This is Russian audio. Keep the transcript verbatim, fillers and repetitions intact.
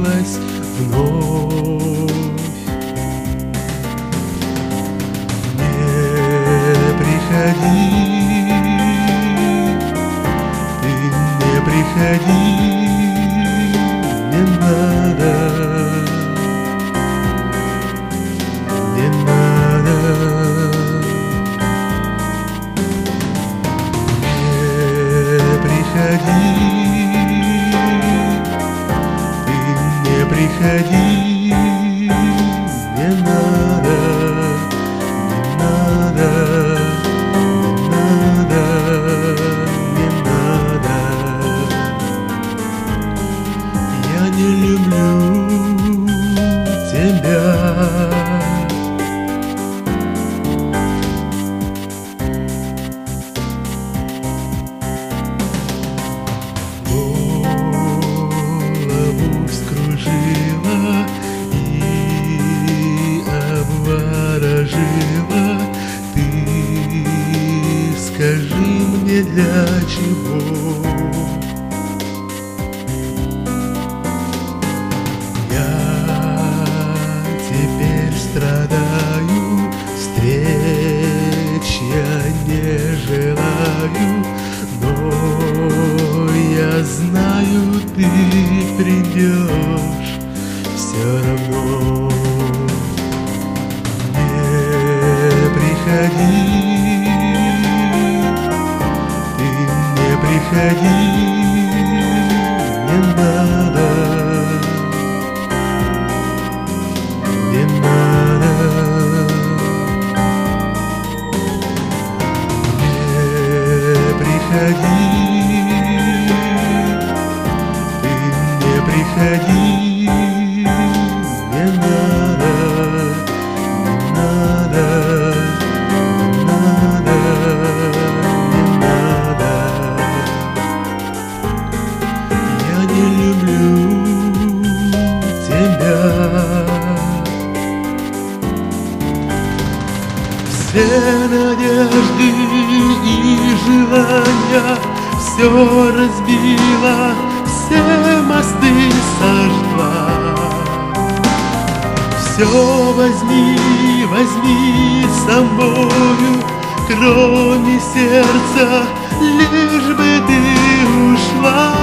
вернулась вновь. Не приходи, ты не приходи, не надо, не надо. Не приходи, ты не приходи, не надо, не надо, не надо, не надо. Я не люблю тебя. Ты скажи мне, для чего я теперь страдаю, встреч я не желаю, но я знаю, ты придешь все равно. Приходи, ты не приходи, не надо, не надо. Не приходи, ты не приходи, не надо, не надо. Все надежды и желания все разбила, все мосты сожгла. Все возьми, возьми с собою, кроме сердца, лишь бы ты ушла.